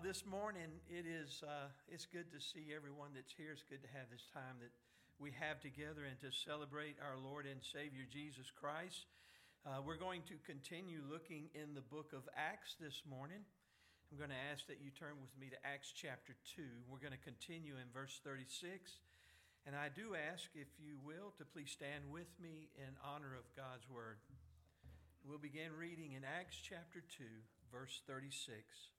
This morning it's good to see everyone that's here. It's good to have this time that we have together and to celebrate our Lord and Savior Jesus Christ. We're going to continue looking in the book of Acts this morning. I'm going to ask that you turn with me to Acts chapter 2. We're going to continue in verse 36. And I do ask, if you will, to please stand with me in honor of God's word. We'll begin reading in Acts chapter 2, verse 36.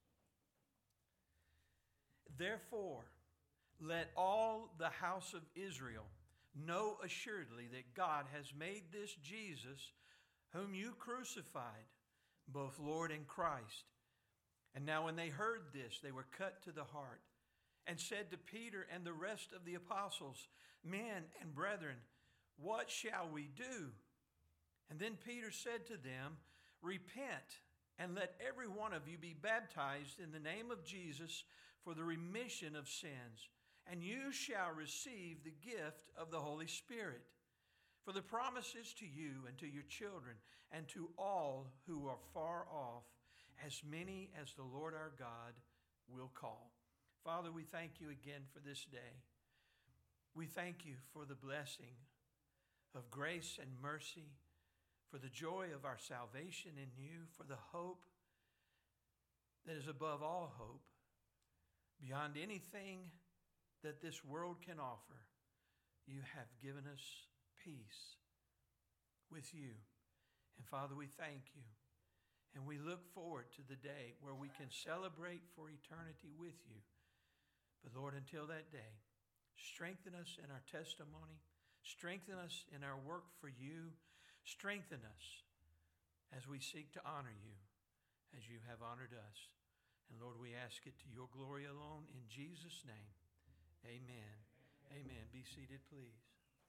Therefore, let all the house of Israel know assuredly that God has made this Jesus, whom you crucified, both Lord and Christ. And now when they heard this, they were cut to the heart, and said to Peter and the rest of the apostles, Men and brethren, what shall we do? And then Peter said to them, Repent, and let every one of you be baptized in the name of Jesus for the remission of sins, and you shall receive the gift of the Holy Spirit. For the promise is to you and to your children and to all who are far off, as many as the Lord our God will call. Father, we thank you again for this day. We thank you for the blessing of grace and mercy, for the joy of our salvation in you, for the hope that is above all hope, beyond anything that this world can offer. You have given us peace with you. And Father, we thank you. And we look forward to the day where we can celebrate for eternity with you. But Lord, until that day, strengthen us in our testimony. Strengthen us in our work for you. Strengthen us as we seek to honor you as you have honored us. And Lord, we ask it to your glory alone in Jesus' name. Amen. Amen. Be seated, please.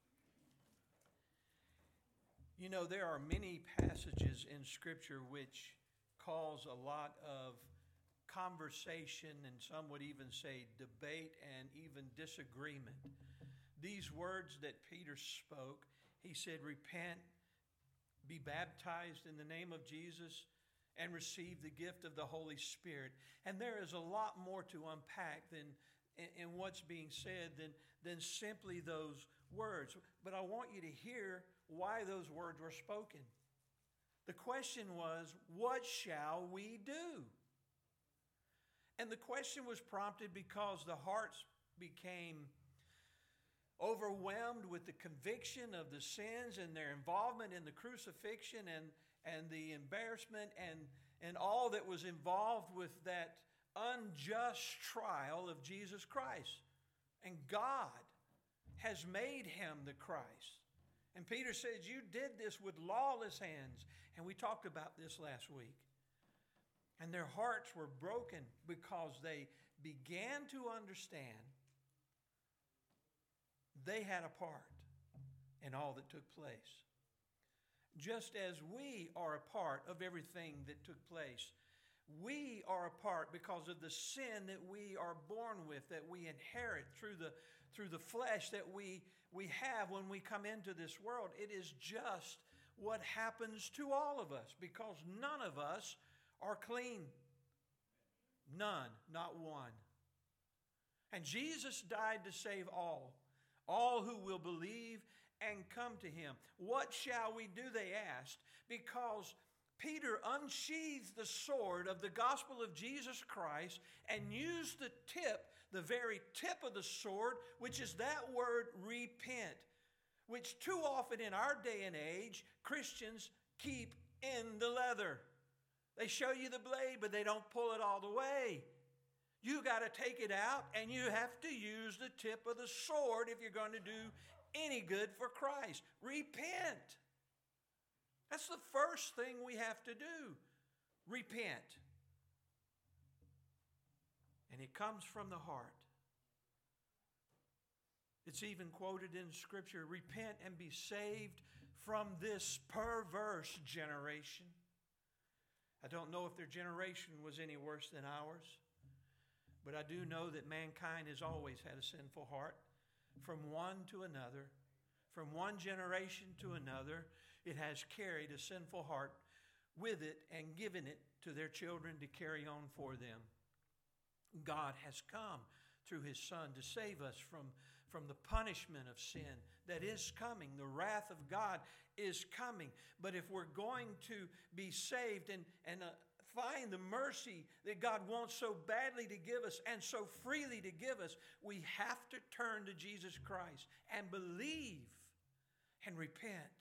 You know, there are many passages in Scripture which cause a lot of conversation, and some would even say debate and even disagreement. These words that Peter spoke, he said, Repent, be baptized in the name of Jesus, and receive the gift of the Holy Spirit. And there is a lot more to unpack than in what's being said than simply those words. But I want you to hear why those words were spoken. The question was, what shall we do? And the question was prompted because the hearts became overwhelmed with the conviction of the sins and their involvement in the crucifixion and the embarrassment and all that was involved with that unjust trial of Jesus Christ. And God has made him the Christ. And Peter says, you did this with lawless hands. And we talked about this last week. And their hearts were broken because they began to understand they had a part in all that took place. Just as we are a part of everything that took place, we are a part because of the sin that we are born with, that we inherit through the flesh that we have when we come into this world. It is just what happens to all of us because none of us are clean. None, not one. And Jesus died to save all who will believe and come to him. What shall we do, they asked, because Peter unsheathed the sword of the gospel of Jesus Christ and used the very tip of the sword, which is that word repent, which too often in our day and age, Christians keep in the leather. They show you the blade, but they don't pull it all the way. You got to take it out, and you have to use the tip of the sword if you're going to do any good for Christ. Repent. That's the first thing we have to do. Repent. And it comes from the heart. It's even quoted in Scripture, repent and be saved from this perverse generation. I don't know if their generation was any worse than ours, but I do know that mankind has always had a sinful heart from one to another. From one generation to another, it has carried a sinful heart with it and given it to their children to carry on for them. God has come through His Son to save us from the punishment of sin that is coming. The wrath of God is coming. But if we're going to be saved and find the mercy that God wants so badly to give us and so freely to give us, we have to turn to Jesus Christ and believe and repent.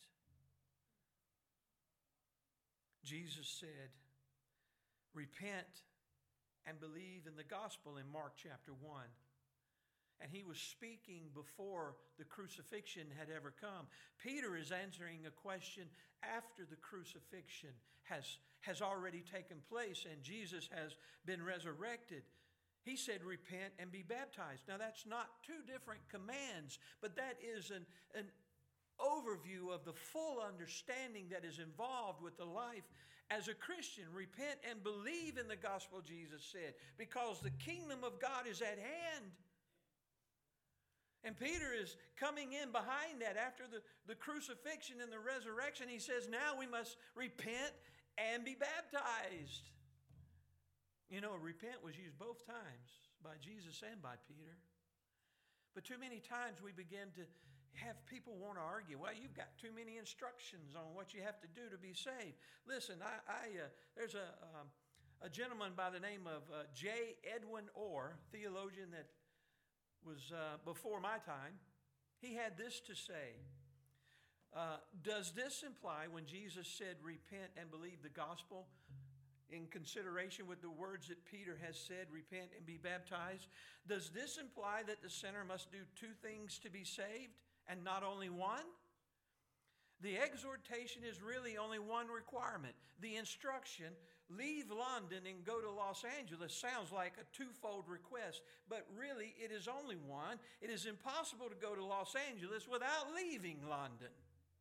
Jesus said, repent and believe in the gospel in Mark chapter 1. And He was speaking before the crucifixion had ever come. Peter is answering a question after the crucifixion has already taken place and Jesus has been resurrected. He said, repent and be baptized. Now that's not two different commands, but that is an overview of the full understanding that is involved with the life as a Christian. Repent and believe in the gospel, Jesus said, because the kingdom of God is at hand. And Peter is coming in behind that after the crucifixion and the resurrection. He says, now we must repent and be baptized. You know, repent was used both times by Jesus and by Peter. But too many times we begin to have people want to argue, well, you've got too many instructions on what you have to do to be saved. Listen, there's a gentleman by the name of J. Edwin Orr, theologian that was before my time. He had this to say. Does this imply when Jesus said repent and believe the gospel, in consideration with the words that Peter has said, repent and be baptized, does this imply that the sinner must do two things to be saved and not only one? The exhortation is really only one requirement. The instruction, leave London and go to Los Angeles, sounds like a twofold request, but really it is only one. It is impossible to go to Los Angeles without leaving London.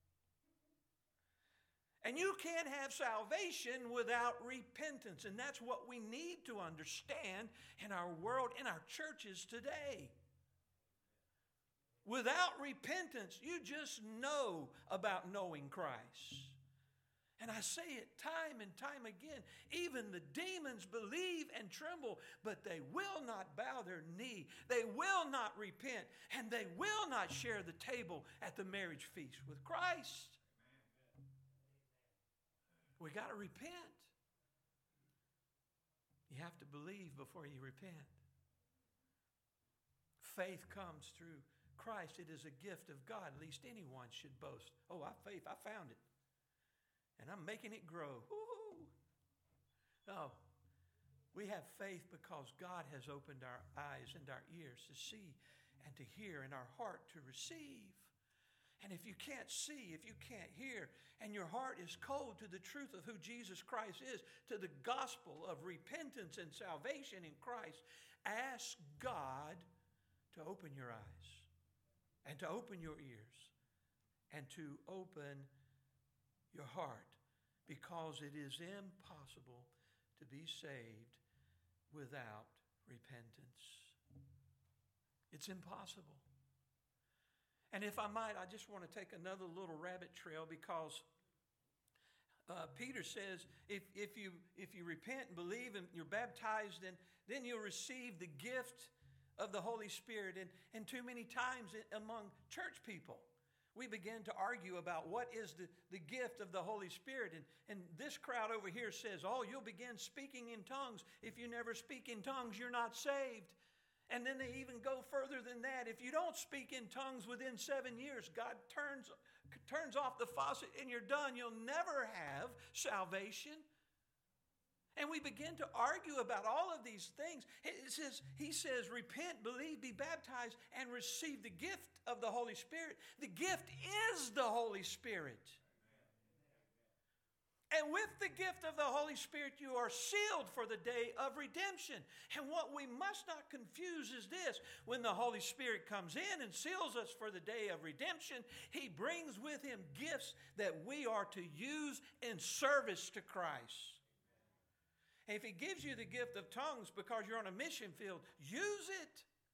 And you can't have salvation without repentance, and that's what we need to understand in our world, in our churches today. Without repentance, you just know about knowing Christ. And I say it time and time again, even the demons believe and tremble, but they will not bow their knee. They will not repent, and they will not share the table at the marriage feast with Christ. We got to repent. You have to believe before you repent. Faith comes through Christ. It is a gift of God. At least anyone should boast. Oh, faith, I found it. And I'm making it grow. Woo-hoo. No, we have faith because God has opened our eyes and our ears to see and to hear, and our heart to receive. And if you can't see, if you can't hear, and your heart is cold to the truth of who Jesus Christ is, to the gospel of repentance and salvation in Christ, ask God to open your eyes and to open your ears and to open your heart, because it is impossible to be saved without repentance. It's impossible. And if I might, I just want to take another little rabbit trail, because Peter says if you repent and believe and you're baptized, then you'll receive the gift of the Holy Spirit. And too many times among church people, we begin to argue about what is the gift of the Holy Spirit. And this crowd over here says, oh, you'll begin speaking in tongues. If you never speak in tongues, you're not saved. And then they even go further than that. If you don't speak in tongues within 7 years, God turns off the faucet and you're done. You'll never have salvation. And we begin to argue about all of these things. He says, repent, believe, be baptized, and receive the gift of the Holy Spirit. The gift is the Holy Spirit. And with the gift of the Holy Spirit, you are sealed for the day of redemption. And what we must not confuse is this. When the Holy Spirit comes in and seals us for the day of redemption, He brings with Him gifts that we are to use in service to Christ. And if He gives you the gift of tongues because you're on a mission field, use it.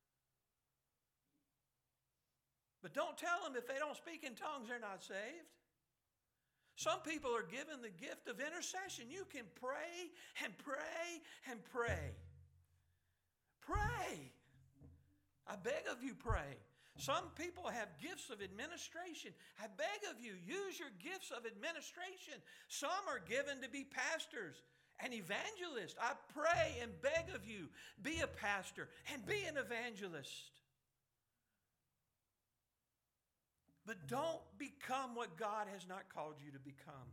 But don't tell them if they don't speak in tongues, they're not saved. Some people are given the gift of intercession. You can pray and pray and pray. Pray. I beg of you, pray. Some people have gifts of administration. I beg of you, use your gifts of administration. Some are given to be pastors and evangelists. I pray and beg of you, be a pastor and be an evangelist. But don't become what God has not called you to become.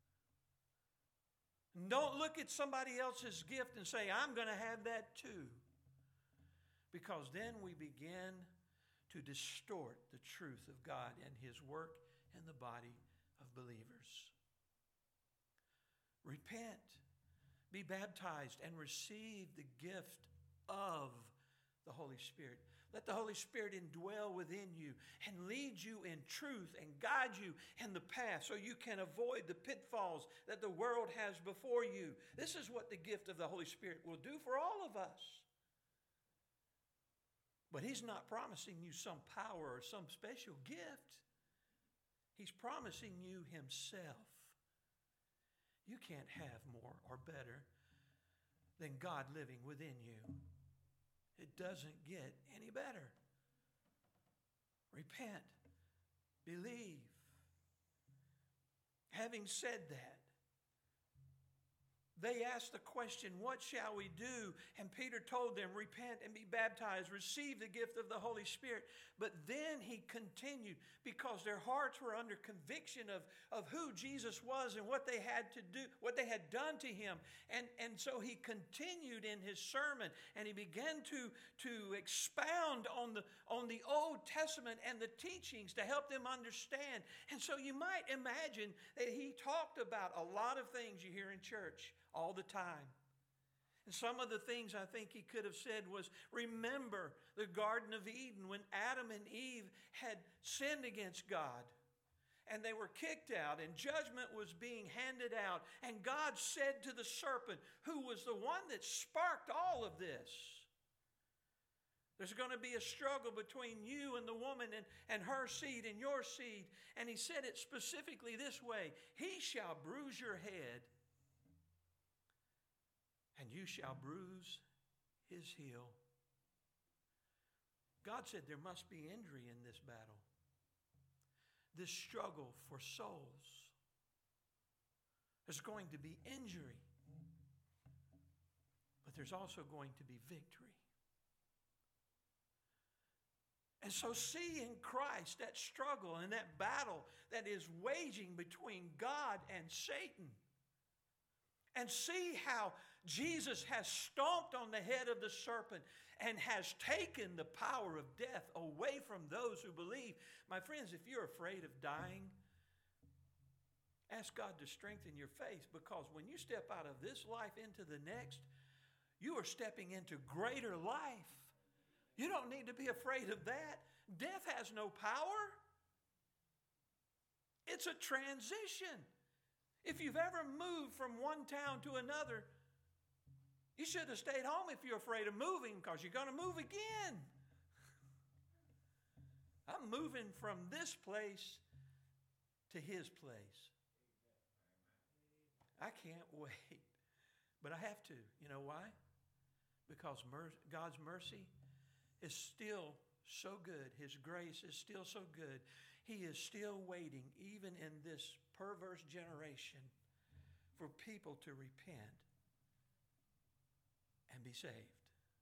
Don't look at somebody else's gift and say, I'm going to have that too. Because then we begin to distort the truth of God and His work in the body of believers. Repent, be baptized, and receive the gift of the Holy Spirit. Let the Holy Spirit indwell within you and lead you in truth and guide you in the path so you can avoid the pitfalls that the world has before you. This is what the gift of the Holy Spirit will do for all of us. But He's not promising you some power or some special gift. He's promising you Himself. You can't have more or better than God living within you. It doesn't get any better. Repent. Believe. Having said that, they asked the question, what shall we do? And Peter told them, repent and be baptized, receive the gift of the Holy Spirit. But then he continued, because their hearts were under conviction of who Jesus was and what they had to do, what they had done to Him. And so he continued in his sermon, and he began to expound on the Old Testament and the teachings to help them understand. And so you might imagine that he talked about a lot of things you hear in church all the time. And some of the things I think he could have said was, remember the Garden of Eden when Adam and Eve had sinned against God. And they were kicked out and judgment was being handed out. And God said to the serpent, who was the one that sparked all of this, there's going to be a struggle between you and the woman and her seed and your seed. And he said it specifically this way, he shall bruise your head, and you shall bruise his heel. God said there must be injury in this battle, this struggle for souls. There's going to be injury, but there's also going to be victory. And so see in Christ that struggle and that battle that is waging between God and Satan. And see how Jesus has stomped on the head of the serpent and has taken the power of death away from those who believe. My friends, if you're afraid of dying, ask God to strengthen your faith, because when you step out of this life into the next, you are stepping into greater life. You don't need to be afraid of that. Death has no power. It's a transition. If you've ever moved from one town to another, you should have stayed home if you're afraid of moving, because you're going to move again. I'm moving from this place to his place. I can't wait. But I have to. You know why? Because God's mercy is still so good. His grace is still so good. He is still waiting, even in this perverse generation, for people to repent and be saved.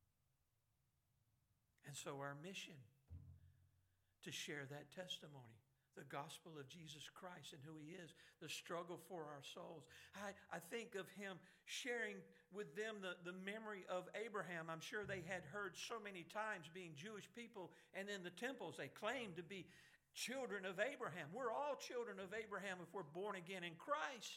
And so our mission to share that testimony, the gospel of Jesus Christ and who He is, the struggle for our souls. I think of Him sharing with them the memory of Abraham. I'm sure they had heard so many times, being Jewish people, and in the temples they claimed to be children of Abraham. We're all children of Abraham if we're born again in Christ.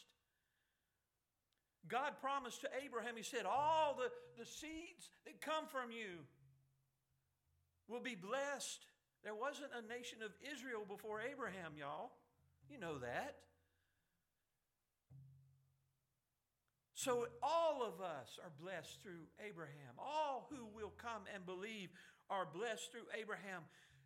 God promised to Abraham, He said, all the seeds that come from you will be blessed. There wasn't a nation of Israel before Abraham, y'all. You know that. So all of us are blessed through Abraham. All who will come and believe are blessed through Abraham.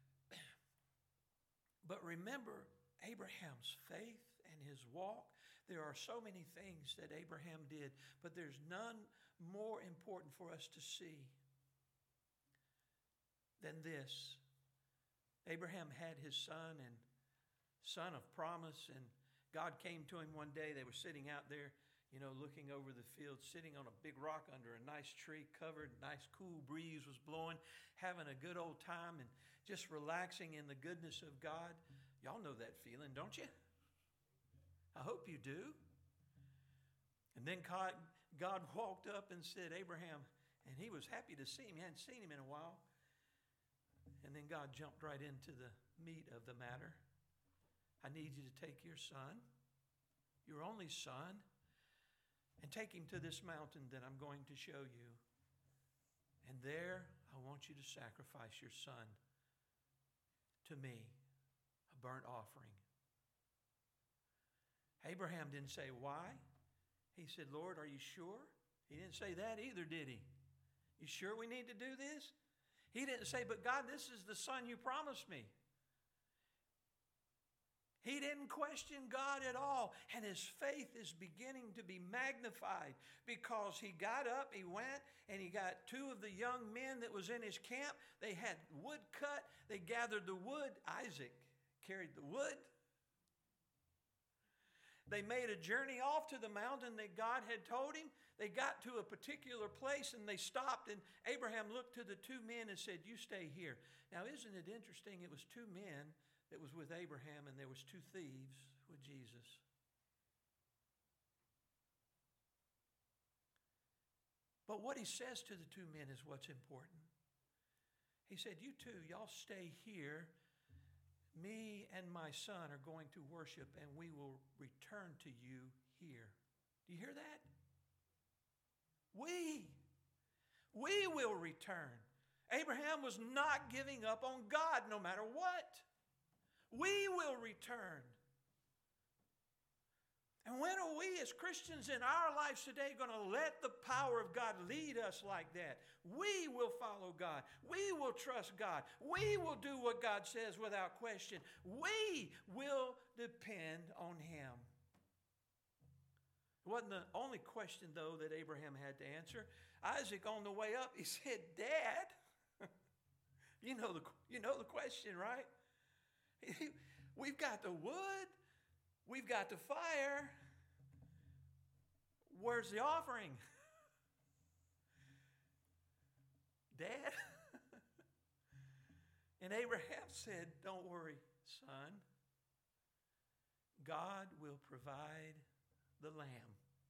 But remember Abraham's faith and his walk. There are so many things that Abraham did, but there's none more important for us to see than this. Abraham had his son and son of promise, and God came to him one day. They were sitting out there, looking over the field, sitting on a big rock under a nice tree covered, nice cool breeze was blowing, having a good old time and just relaxing in the goodness of God. Y'all know that feeling, don't you? I hope you do. And then God walked up and said, Abraham, and he was happy to see him. He hadn't seen him in a while. And then God jumped right into the meat of the matter. I need you to take your son, your only son, and take him to this mountain that I'm going to show you. And there, I want you to sacrifice your son to me, a burnt offering. Abraham didn't say why. He said, Lord, are you sure? He didn't say that either, did he? You sure we need to do this? He didn't say, but God, this is the son you promised me. He didn't question God at all. And his faith is beginning to be magnified because he got up, he went, and he got two of the young men that was in his camp. They had wood cut. They gathered the wood. Isaac carried the wood. They made a journey off to the mountain that God had told him. They got to a particular place and they stopped, and Abraham looked to the two men and said, you stay here. Now, isn't it interesting? It was two men that was with Abraham, and there was two thieves with Jesus. But what he says to the two men is what's important. He said, you two, y'all stay here. Me and my son are going to worship, and we will return to you here. Do you hear that? We will return. Abraham was not giving up on God no matter what. We will return. And when are we as Christians in our lives today going to let the power of God lead us like that? We will follow God. We will trust God. We will do what God says without question. We will depend on Him. It wasn't the only question, though, that Abraham had to answer. Isaac, on the way up, he said, Dad, you know the question, right? We've got the wood. We've got the fire. Where's the offering? Dad? And Abraham said, don't worry, son. God will provide the lamb.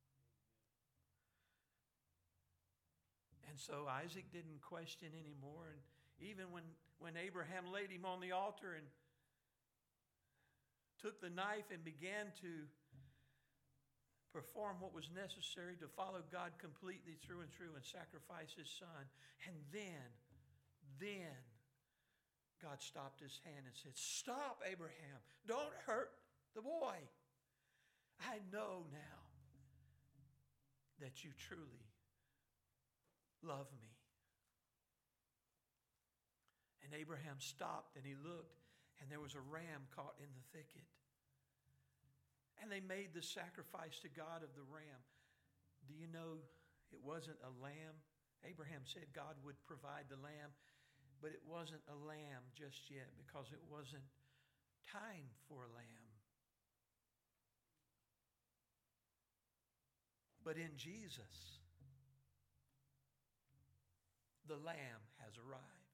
And so Isaac didn't question anymore. And even when Abraham laid him on the altar and took the knife and began to perform what was necessary to follow God completely through and through and sacrifice his son. And then God stopped his hand and said, stop, Abraham. Don't hurt the boy. I know now that you truly love me. And Abraham stopped and he looked, and there was a ram caught in the thicket. And they made the sacrifice to God of the ram. Do you know it wasn't a lamb? Abraham said God would provide the lamb, but it wasn't a lamb just yet because it wasn't time for a lamb. But in Jesus, the lamb has arrived.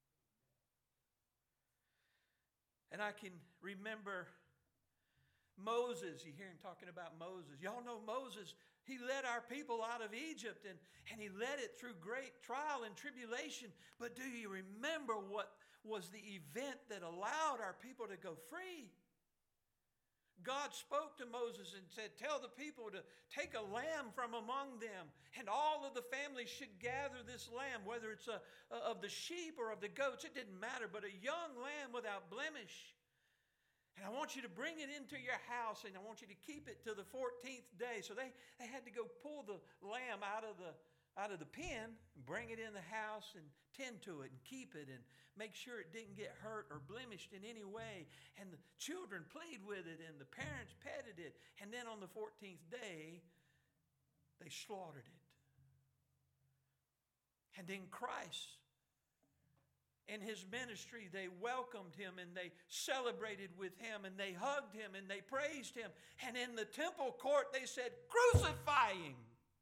And I can remember Moses. You hear him talking about Moses. Y'all know Moses. He led our people out of Egypt, and he led it through great trial and tribulation. But do you remember what was the event that allowed our people to go free? God spoke to Moses and said, tell the people to take a lamb from among them, and all of the families should gather this lamb, whether it's of the sheep or of the goats, it didn't matter, but a young lamb without blemish. And I want you to bring it into your house, and I want you to keep it to the 14th day. So they had to go pull the lamb out of the pen and bring it in the house and tend to it and keep it and make sure it didn't get hurt or blemished in any way. And the children played with it and the parents petted it. And then on the 14th day, they slaughtered it. And then Christ in his ministry, they welcomed him and they celebrated with him and they hugged him and they praised him. And in the temple court, they said, "Crucify him."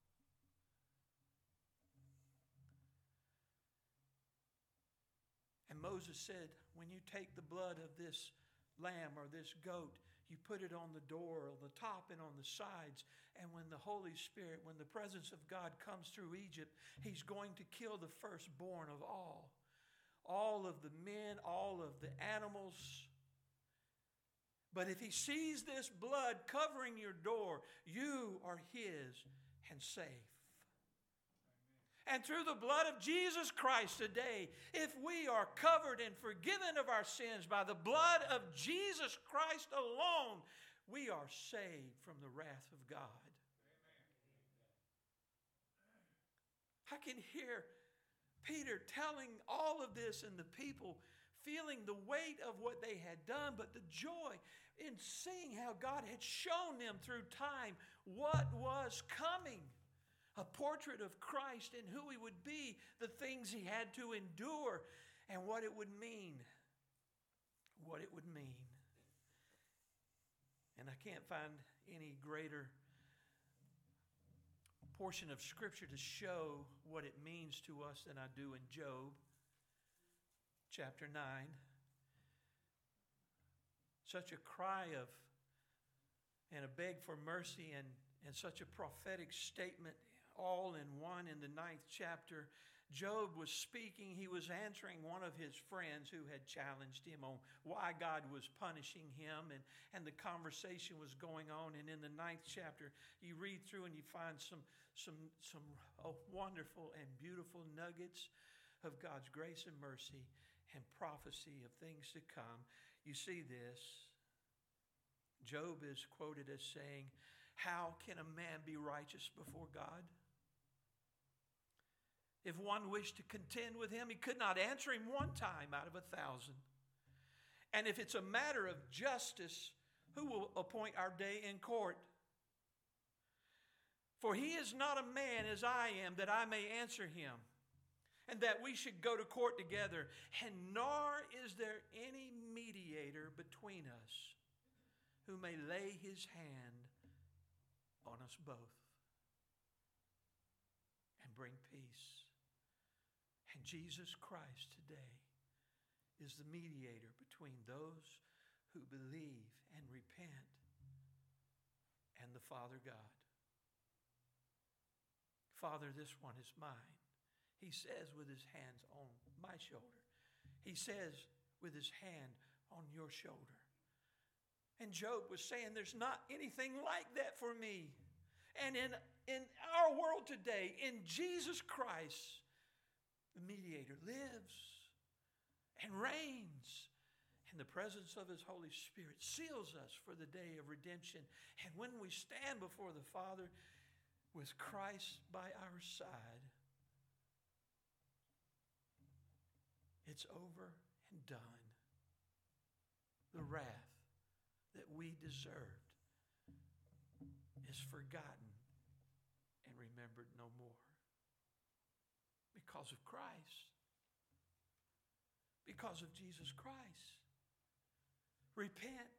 And Moses said, when you take the blood of this lamb or this goat, you put it on the door, on the top and on the sides. And when the Holy Spirit, when the presence of God comes through Egypt, he's going to kill the firstborn of all. All of the men, all of the animals. But if he sees this blood covering your door, you are his and safe. And through the blood of Jesus Christ today, if we are covered and forgiven of our sins by the blood of Jesus Christ alone, we are saved from the wrath of God. I can hear Peter telling all of this and the people feeling the weight of what they had done, but the joy in seeing how God had shown them through time what was coming. A portrait of Christ and who he would be, the things he had to endure, and what it would mean. What it would mean. And I can't find any greater portion of Scripture to show what it means to us than I do in Job chapter 9. Such a cry of and a beg for mercy and such a prophetic statement all in one in the 9th chapter. Job was speaking. He was answering one of his friends who had challenged him on why God was punishing him, and the conversation was going on. And in the 9th chapter, you read through and you find some wonderful and beautiful nuggets of God's grace and mercy and prophecy of things to come. You see this. Job is quoted as saying, "How can a man be righteous before God? If one wished to contend with him, he could not answer him one time out of 1,000. And if it's a matter of justice, who will appoint our day in court? For he is not a man as I am, that I may answer him, and that we should go to court together. And nor is there any mediator between us who may lay his hand on us both and bring peace. And Jesus Christ today is the mediator between those who believe and repent and the Father God. Father, this one is mine. He says with his hands on my shoulder. He says with his hand on your shoulder. And Job was saying, there's not anything like that for me. And in our world today, in Jesus Christ, the mediator lives and reigns. And the presence of his Holy Spirit seals us for the day of redemption. And when we stand before the Father with Christ by our side, it's over and done. The wrath that we deserved is forgotten and remembered no more. Because of Christ. Because of Jesus Christ. Repent.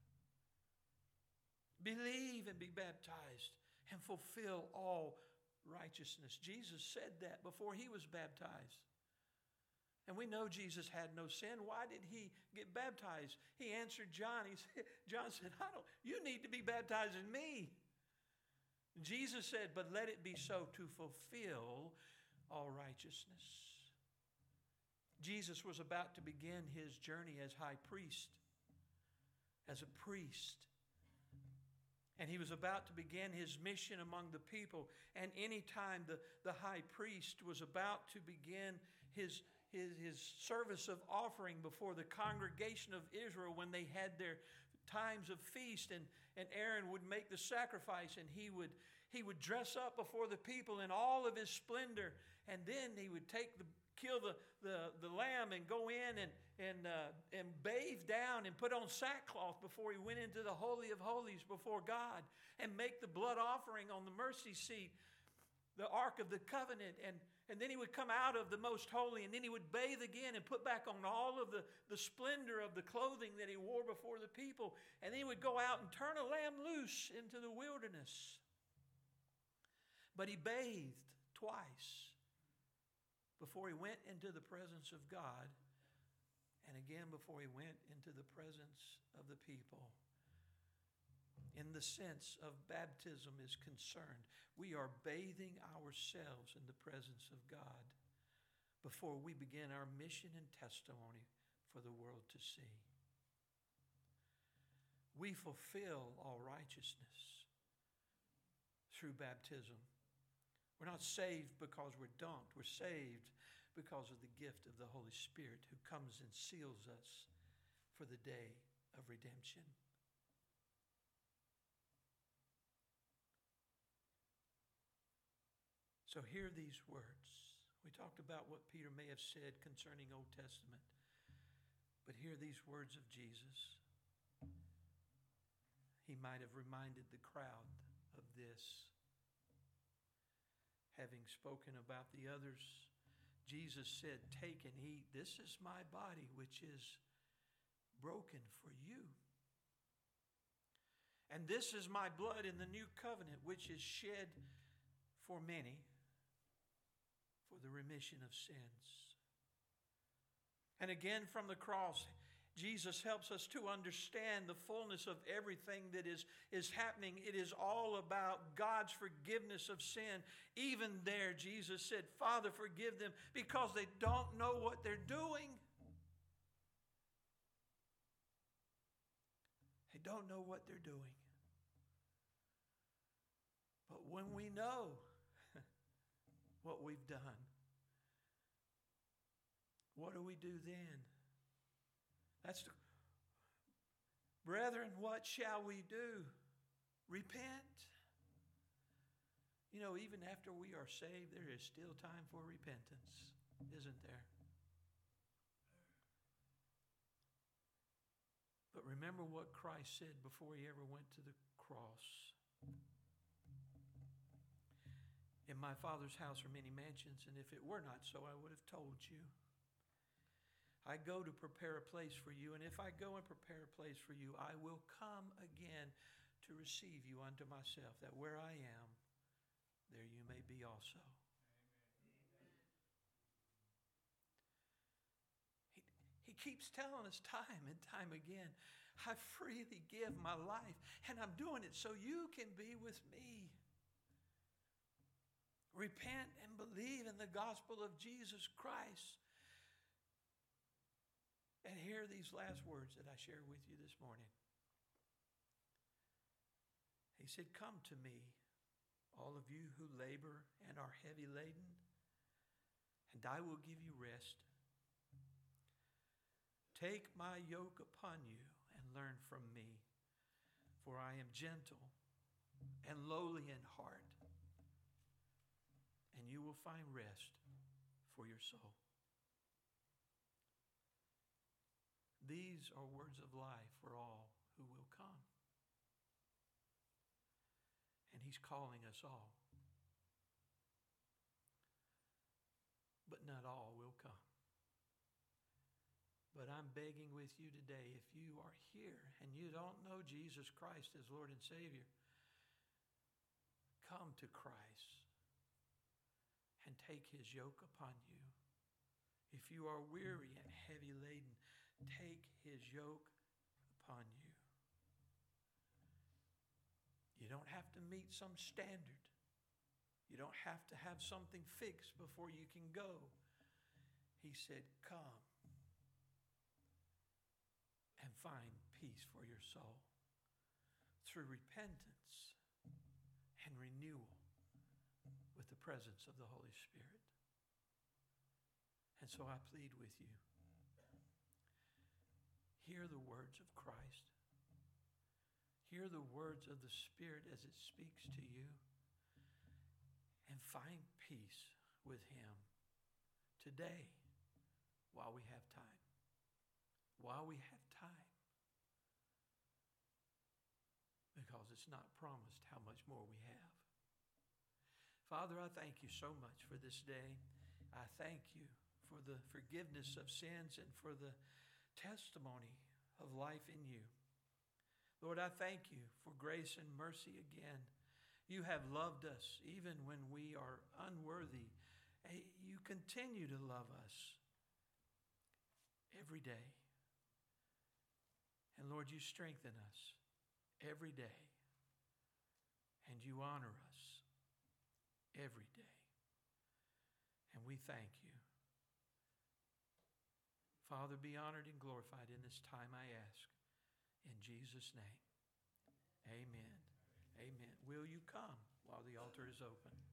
Believe and be baptized and fulfill all righteousness. Jesus said that before he was baptized. And we know Jesus had no sin. Why did he get baptized? He answered John. John said, you need to be baptized in me. Jesus said, but let it be so to fulfill all righteousness. Jesus was about to begin his journey as high priest, as a priest. And he was about to begin his mission among the people. And anytime the high priest was about to begin his service of offering before the congregation of Israel, when they had their times of feast, and Aaron would make the sacrifice, and he would dress up before the people in all of his splendor, and then he would kill the lamb and go in and bathe down and put on sackcloth before he went into the Holy of Holies before God, and make the blood offering on the mercy seat. the Ark of the Covenant, and then he would come out of the Most Holy, and then he would bathe again and put back on all of the splendor of the clothing that he wore before the people, and then he would go out and turn a lamb loose into the wilderness. But he bathed twice before he went into the presence of God, and again before he went into the presence of the people. In the sense of baptism is concerned, we are bathing ourselves in the presence of God before we begin our mission and testimony for the world to see. We fulfill all righteousness through baptism. We're not saved because we're dunked. We're saved because of the gift of the Holy Spirit who comes and seals us for the day of redemption. So hear these words. We talked about what Peter may have said concerning Old Testament, but hear these words of Jesus. He might have reminded the crowd of this. Having spoken about the others, Jesus said, "Take and eat. This is my body, which is broken for you. And this is my blood in the new covenant, which is shed for many for the remission of sins." And again from the cross, Jesus helps us to understand the fullness of everything that is happening. It is all about God's forgiveness of sin. Even there, Jesus said, "Father, forgive them because they don't know what they're doing." They don't know what they're doing. But when we know what we've done, what do we do then? Brethren, what shall we do? Repent. You know, even after we are saved, there is still time for repentance, isn't there? But remember what Christ said before he ever went to the cross. In my Father's house are many mansions, and if it were not so, I would have told you. I go to prepare a place for you, and if I go and prepare a place for you, I will come again to receive you unto myself, that where I am, there you may be also. He keeps telling us time and time again, I freely give my life, and I'm doing it so you can be with me. Repent and believe in the gospel of Jesus Christ. And hear these last words that I share with you this morning. He said, "Come to me, all of you who labor and are heavy laden, and I will give you rest. Take my yoke upon you and learn from me, for I am gentle and lowly in heart, and you will find rest for your soul." These are words of life for all who will come. And he's calling us all. But not all will come. But I'm begging with you today, if you are here and you don't know Jesus Christ as Lord and Savior, come to Christ and take his yoke upon you. If you are weary and heavy laden, take his yoke upon you. You don't have to meet some standard. You don't have to have something fixed before you can go. He said, "Come and find peace for your soul through repentance and renewal with the presence of the Holy Spirit." And so I plead with you. Hear the words of Christ. Hear the words of the Spirit as it speaks to you. And find peace with him today while we have time. While we have time. Because it's not promised how much more we have. Father, I thank you so much for this day. I thank you for the forgiveness of sins and for the testimony of life in you. Lord, I thank you for grace and mercy again. You have loved us even when we are unworthy. You continue to love us every day. And Lord, you strengthen us every day. And you honor us every day. And we thank you. Father, be honored and glorified in this time, I ask. In Jesus' name, amen. Amen. Will you come while the altar is open?